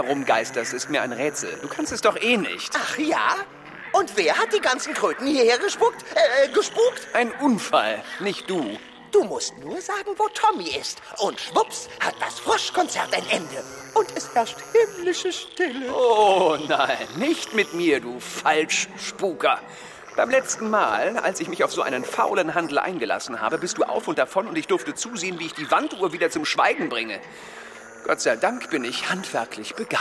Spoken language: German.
herumgeisterst, ist mir ein Rätsel. Du kannst es doch eh nicht. Ach ja? Und wer hat die ganzen Kröten hierher gespuckt? Ein Unfall, nicht du. Du musst nur sagen, wo Tommy ist. Und schwupps hat das Froschkonzert ein Ende. Und es herrscht himmlische Stille. Oh nein, nicht mit mir, du Falschspuker. Beim letzten Mal, als ich mich auf so einen faulen Handel eingelassen habe, bist du auf und davon und ich durfte zusehen, wie ich die Wanduhr wieder zum Schweigen bringe. Gott sei Dank bin ich handwerklich begabt.